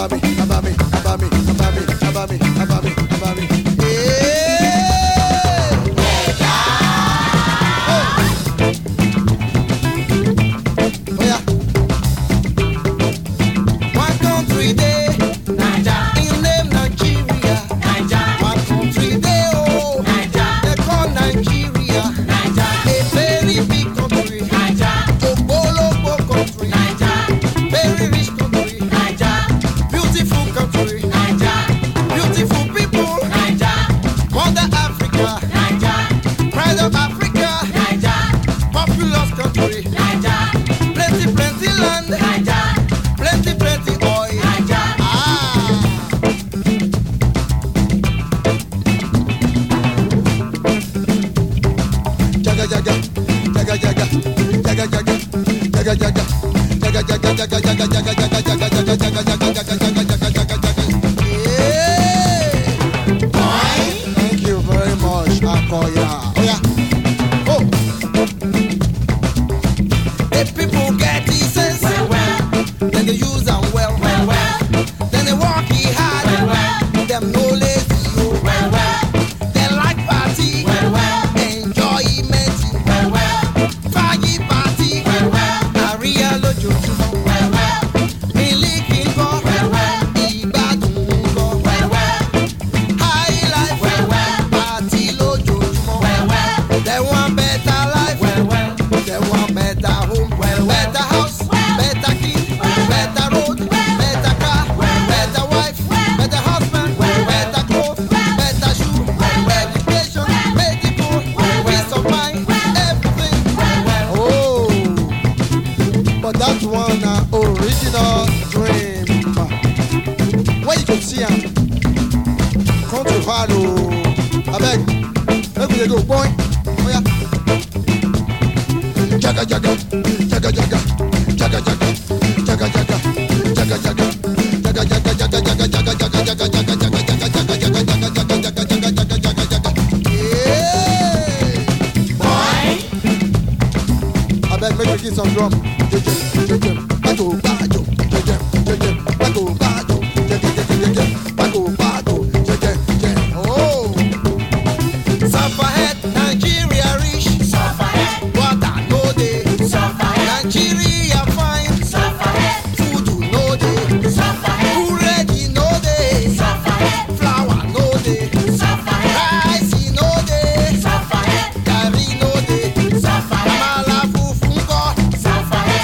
Sapphire.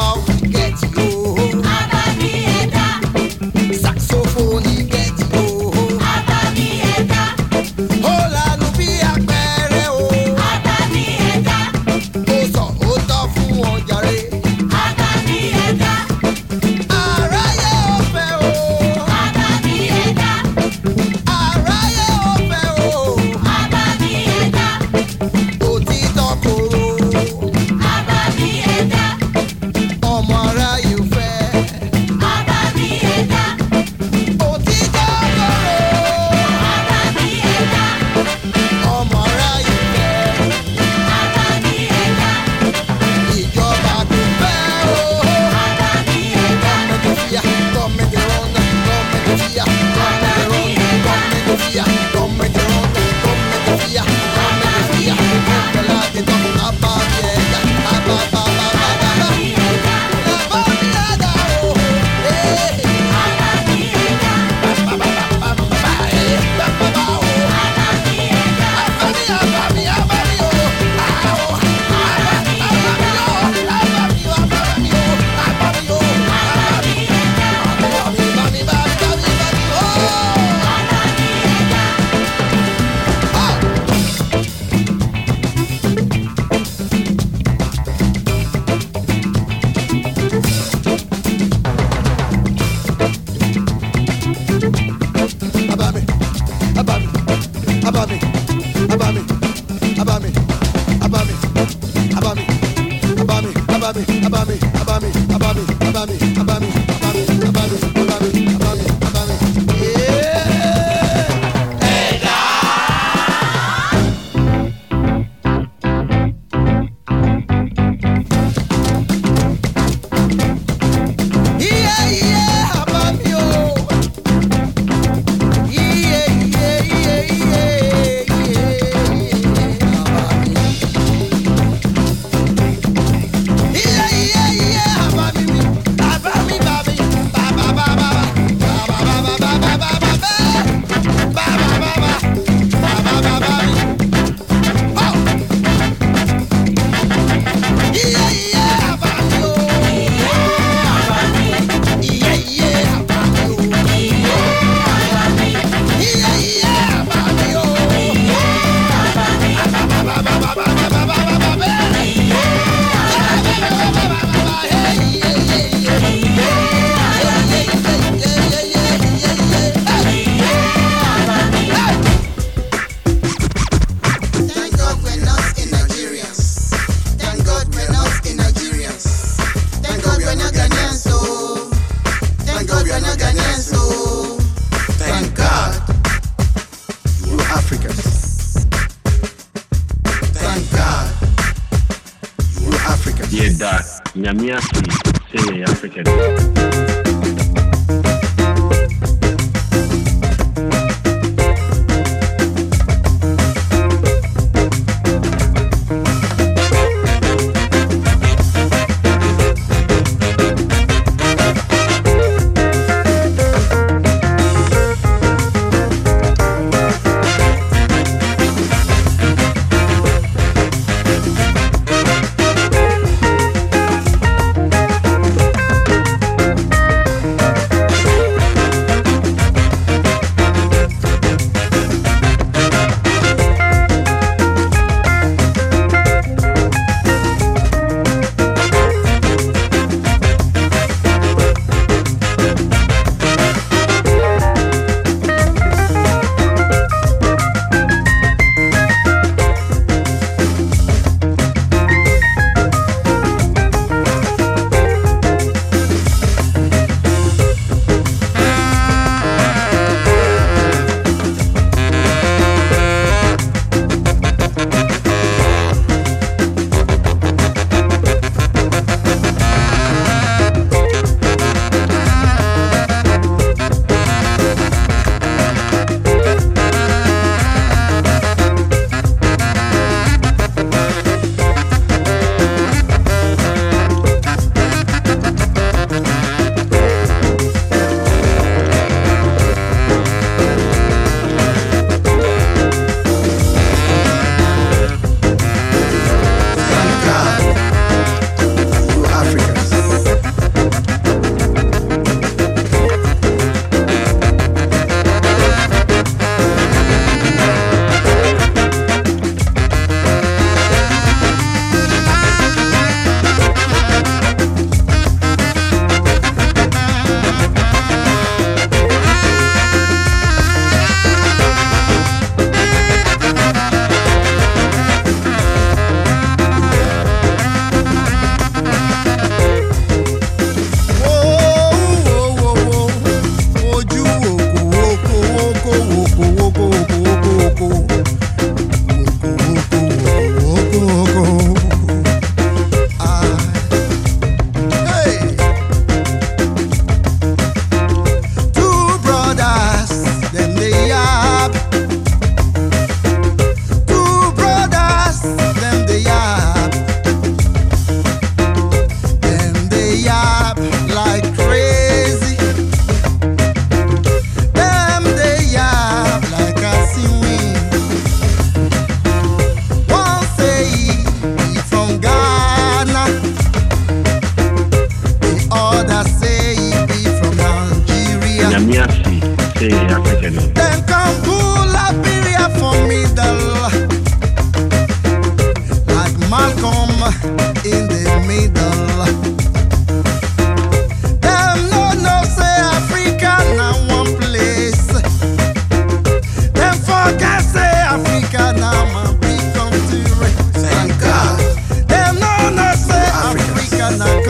Nyamiasi, say African.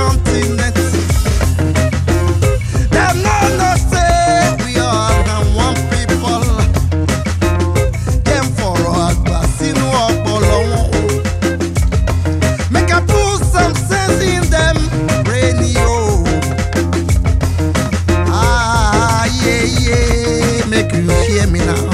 continent. Them no say we are the one people. Them for us, but see no apollo. Make I put some sense in them radio. Ah yeah yeah, make you hear me now.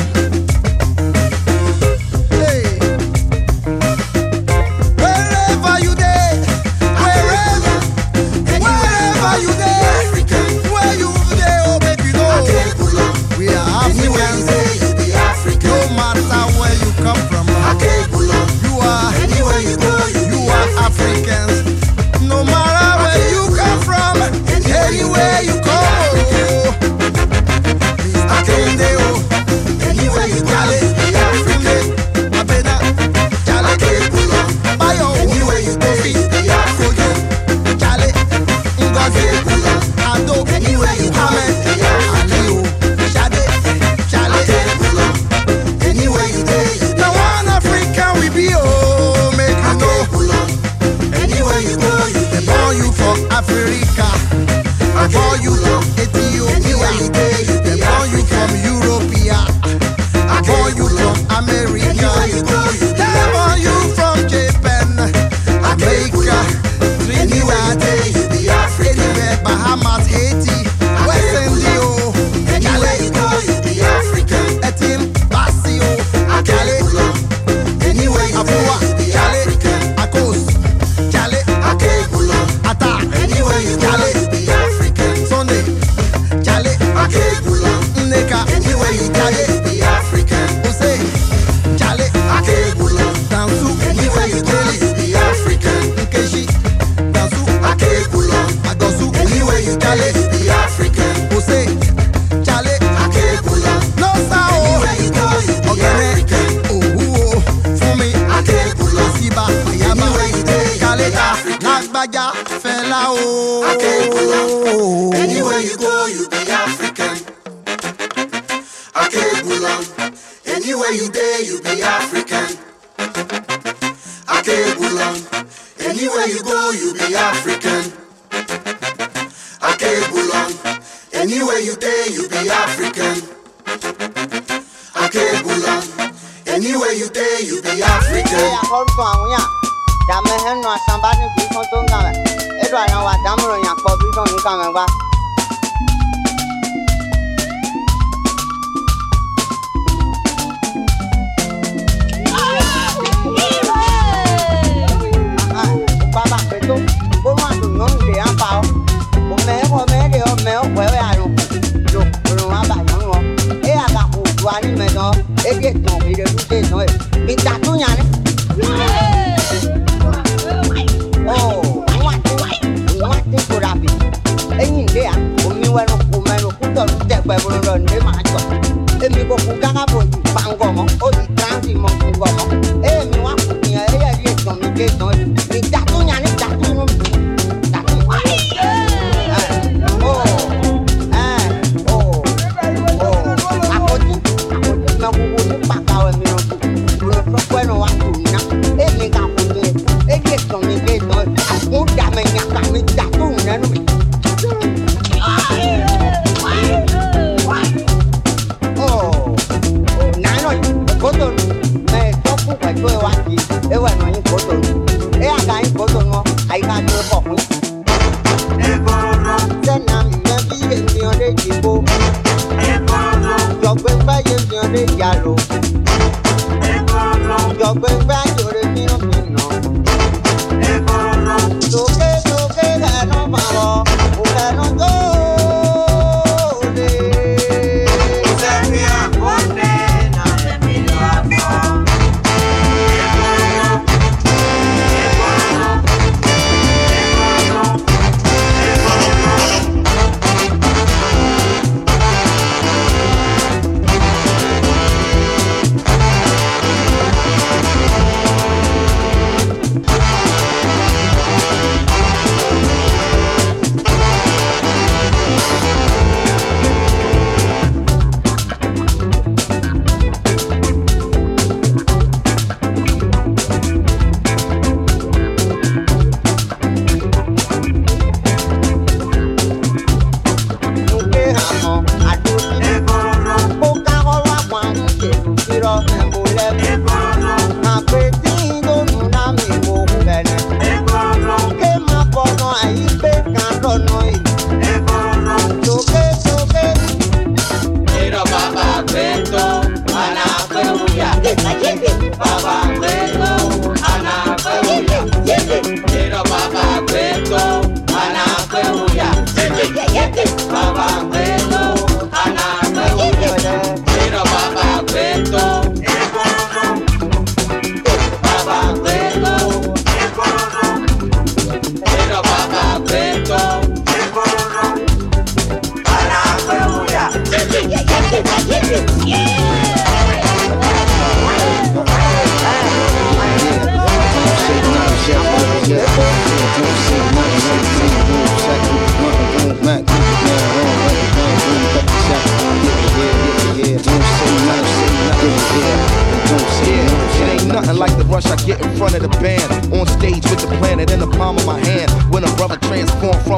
No matter where you come from, anywhere you go, Mr. Kendeo, anywhere you go, African, Abena, Jale, Bayo, anywhere you go, Kojo, Jale, Ngozi, Ado, anywhere you go, Aliyo, Shade, Jale, anywhere you go. Now one African we be oh, make you know. Anywhere you go, they born you from Africa, they born you from Ethiopia, they born you from Europe, they born you from America, they born you from Japan, Jamaica, Trinidad, anywhere, Bahamas, Haiti, West Indies, Etim, Basio, anywhere you go, Akos. Anywhere you go, be African. Sunday, Jale, Neka, anywhere you go, be African. Ose, Jale, Dansu, anywhere you go, be African. Nkeshi, Dansu, Agosu, anywhere you go, be African. Ose, Jale, no sao, Ogene, Ohuo, Fumi, Asiba, Ayaba, Kaleta, Nagbaja, Fela o. Anywhere you go, you be African. Akebulan. Anywhere you there, you be African. Akebulan. Anywhere you go, you be African. Akebulan. Anywhere you there, you be African. Akebulan. Anywhere you there, you be African. Dame hen no somebody be kontonga. Edwa na wa damro yan ko bi ton ni kan gba. Baba peto, bo ma do no de an pa o. O me de o me o we ya ro. Lo wa ba yan wo. E aga ku wa ni me no. E ge ton mi de du de no. Mi ta tu yan ni. Oh, what is for Abby? Any day, only when a woman who doesn't step by one run, they might go. And we go to Gabo, Bangomo, or the Transi Mongomo. Eh, me want to be a area from the gate noise. We tattoo and tattoo.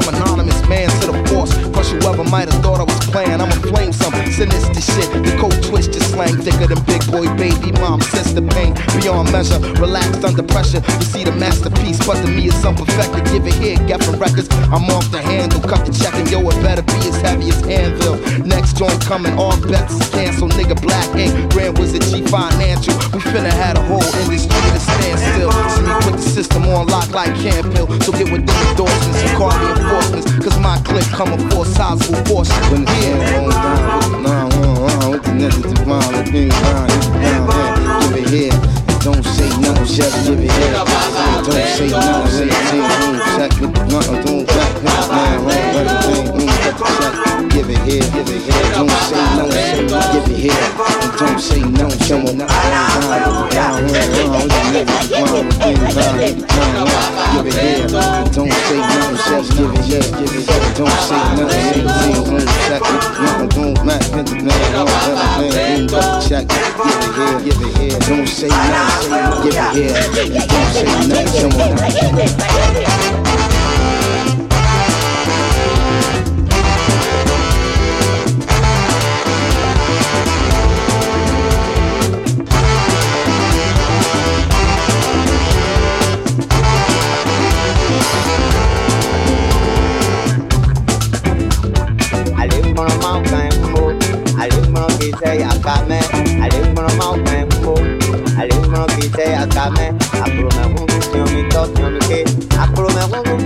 from anonymous man to the force. Crush whoever might have thought I was playing. I'ma flame some sinister shit. The code twist your slang thicker than big boy baby mom. Sense the pain beyond measure. Relaxed under pressure. You see the masterpiece, but to me it's unperfected. Give it here, Geffen Records. I'm off the handle. Cut the check and yo, it better be as heavy as Anvil. Next joint coming, all bets is canceled. Nigga Black Ink, Grand Wizard G Financial. We finna had a whole industry to stand still. See me put the system on lock like Campbell. So get with the endorsements and call the enforcements. Cause my clip coming for a sizable portion. When the sun goes down, with the niggas to find the thing down, give it here. Don't say nothing, just give it here. Don't say nothing, check with the blunt, don't back give it here, give it here. Don't say no, give it here. Don't say no, come on, give it here. Don't say nothing, just give it here, give it here. Don't say nothing, check with the blunt, don't back with the check, give it here. Don't say nothing, give it here. Don't say nothing, come on. Akame, akuro me hungu, mi to, mi ke, akuro me hungu,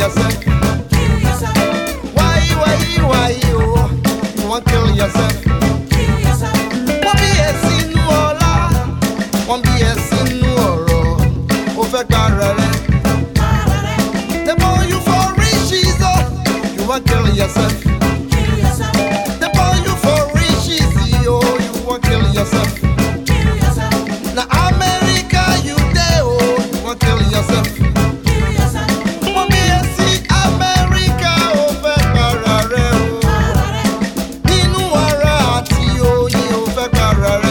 yourself? Why, you want to kill yourself? Wọ́n bí ẹ sínú ọlá, wọ́n bí ẹ sínú ọ̀rọ̀, ó fẹ́ gbára rẹ̀. They born you for riches, oh, you want to kill yourself. They born you for riches, oh, you want to kill yourself. Now America, you there, oh, you want to kill yourself. Wọ́n bí ẹ sí America, ó fẹ́ gbára rẹ̀, oh. Nínú ara àti oyin, ó fẹ́ gbára rẹ̀.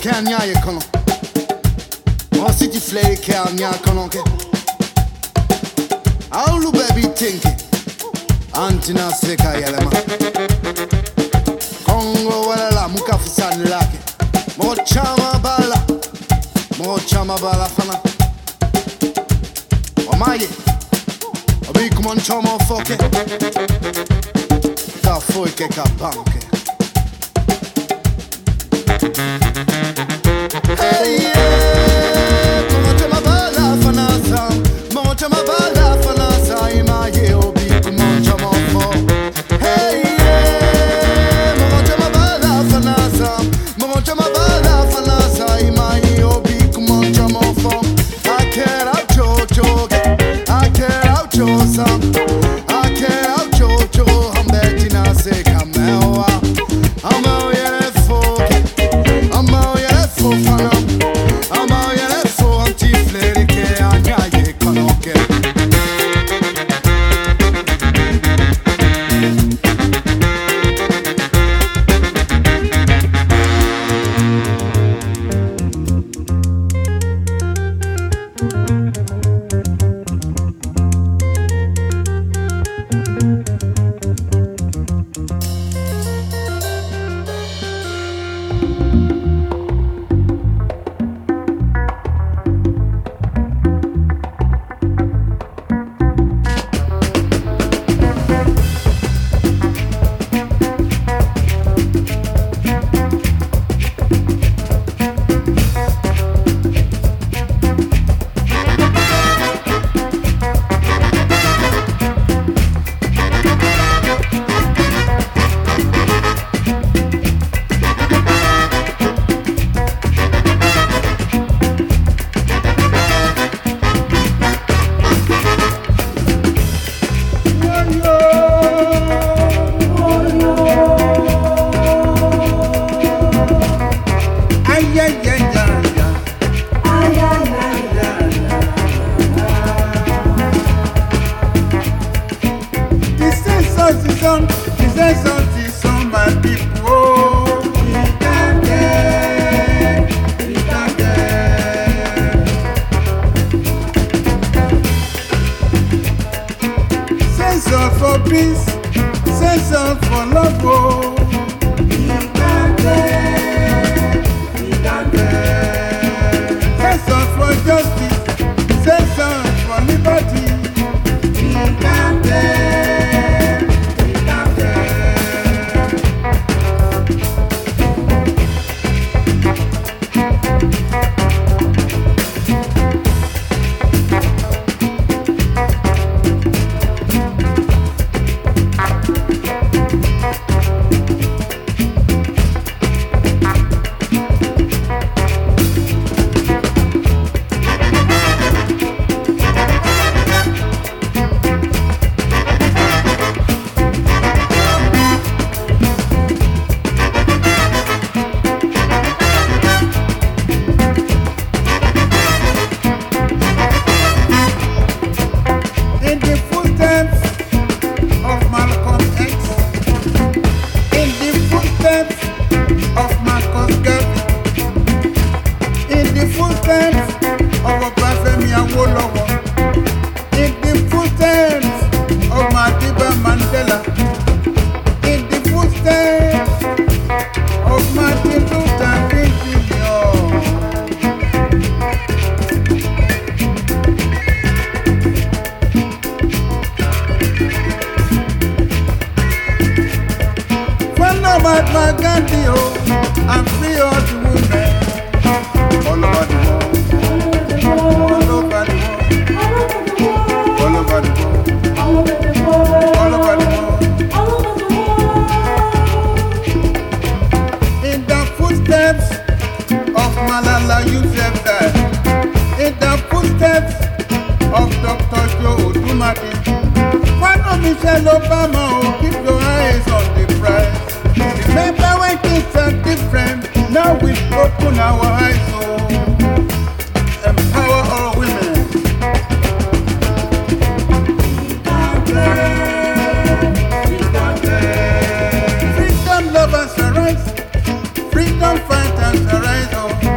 Kenya ye kono. On city flay Kenya kono ke. Aulu baby tinky. Antina seka yelema. Kongo wala la mukafusani lake. Mochama bala fana. Omaye. Abi kumon chama foke. Ka foi ke ka banke. Hey yeah. Mochama bala fana sa. Mochama bala fana sa imaye obi kumon chama fo. Hey yeah. Mochama bala fana sa. Mochama bala fana sa imaye obi kumon chama fo. I can't out Jojo. I can't out Jojo. I can't out Jojo. I'm betting I say come out. I'm out here for. I'm out here for fun. I'm out here for anti-flare. I can't Michelle Obama, oh, keep your eyes on the prize. Remember when things are different, now we've opened our eyes, oh, empower all women. Freedom lovers arise, freedom fighters arise, oh.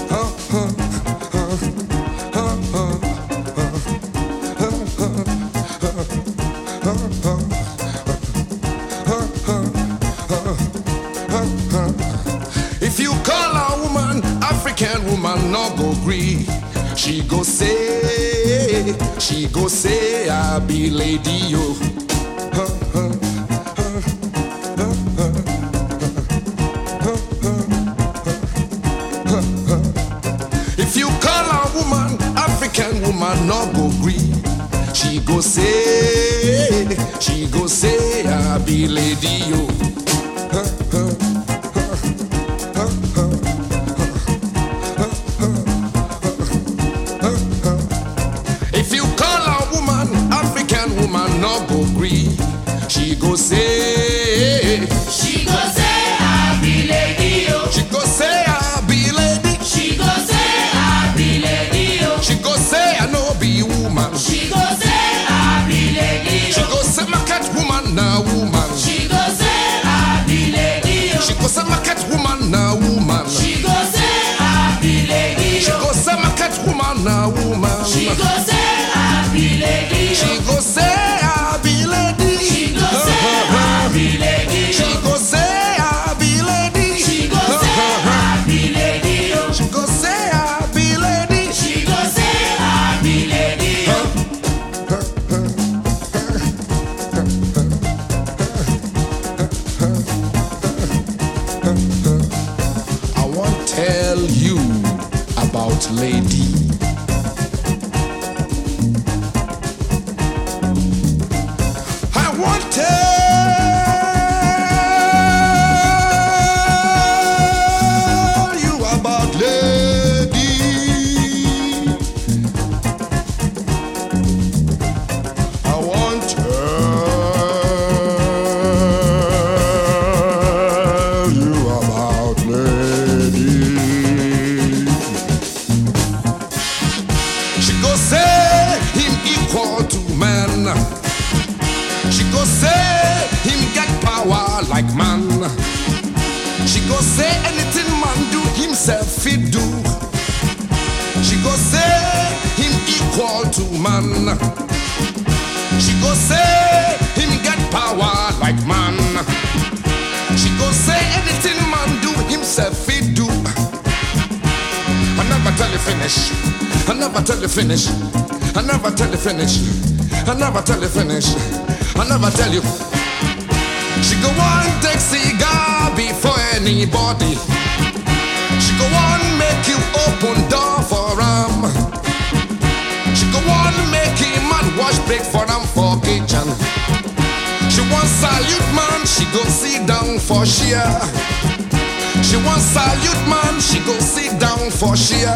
If you call a woman, African woman, no go gree. She go say, I be lady yo. If you call a woman, African woman, no go gree. She go say, I be lady yo. If you call a woman, African woman, no go gree. She go say, I be lady yo. She go say, I be lady. She go say, I be lady yo. She go say, I no be woman. She go say, I be lady yo. She go say, my cat woman, na woman. She go say, I be lady yo. She go say, my cat woman, na woman. She go say, I be lady yo. She go say, my cat woman, na woman. She go say, I be lady yo. She go say, I be lady. She go say, I be lady yo. She go say, I be lady. She go say, I be lady yo. She go say, I be lady. She go say, I be lady yo. I want to tell you about lady. I want to tell you about lady. I want to tell you about lady. She go say him equal to man. She go say him get power like man. She go say anything man do himself fit do. She go say him equal to man. She go say him get power like man. She go say anything man do himself fit do. I never tell you finish. I never tell you finish. I never tell you finish. I never tell you finish. I never tell you. She go on take cigar before anybody. She go on make you open door for him. She go on make him man wash break for him for kitchen. She want salute man, she go sit down for share. She want salute man, she go sit down for share.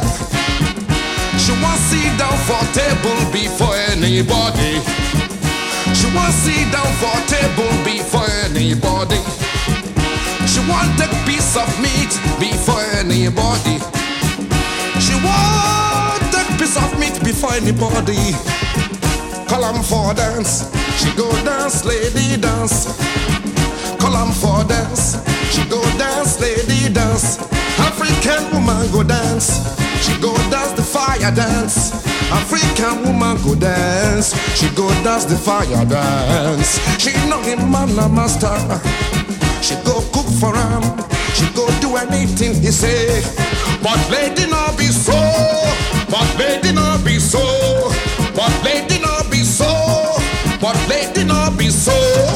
She want sit down for table before anybody. She want sit down for table before anybody. She want take piece of meat before anybody. She want take piece of meat before anybody. Call 'em for dance, she go dance, lady dance. Call 'em for dance, she go dance, lady dance. African woman go dance, she go dance the fire dance. African woman go dance, she go dance the fire dance. She know him man a master, she go cook for him, she go do anything he say. But lady not be so, but lady not be so, but lady not be so, but lady not be so.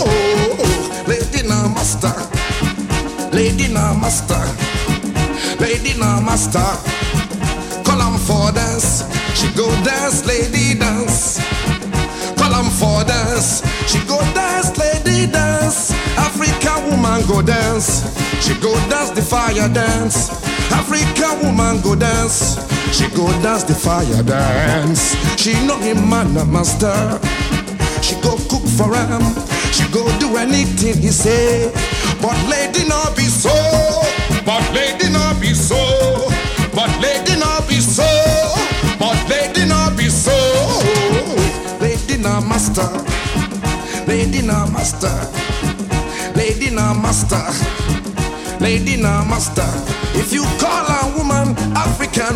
Lady not master, lady not master, lady not master. Call 'em for dance, she go dance, lady dance. Call 'em for dance, she go dance, lady dance. African woman go dance, she go dance the fire dance. African woman go dance, she go dance the fire dance. She know him man a master, she go cook for him, she go do anything he say. But lady not be so, but lady not be so, but lady not be so, but lady not be so. Lady not master, lady not master, lady not master, lady not master. If you call a woman, African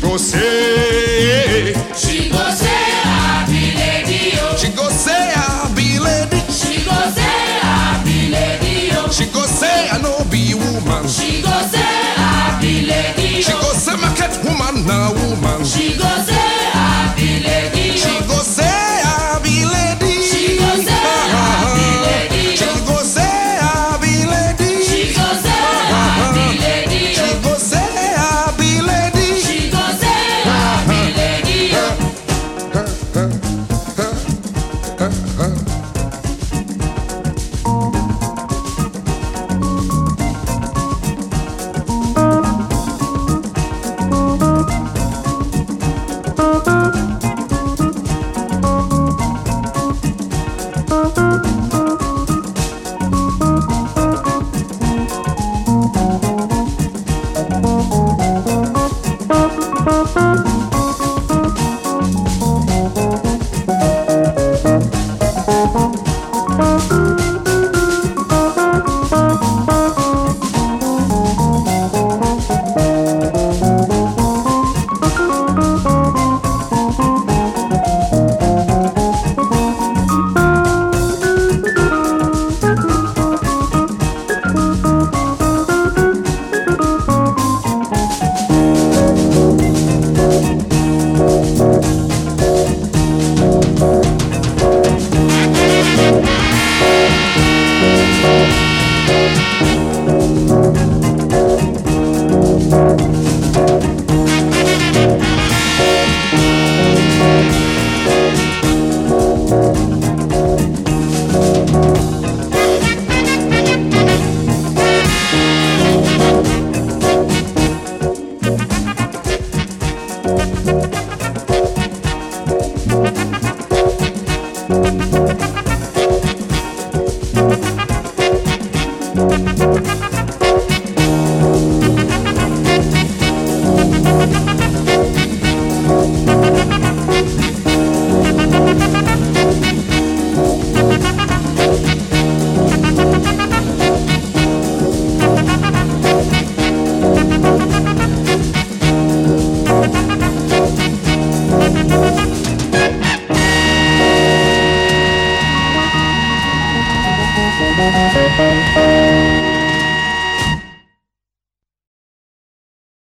go say, she go say I be lady oh. She go say I be lady. She go say I be lady oh. She go say I no be woman. She go say I be lady oh. She go say market woman na woman. She go say I be lady oh. She go say I be lady. She go say I be lady She oh. go say I be lady. She go say I be lady She oh. go say I be lady. She go say I be lady oh. Thank you.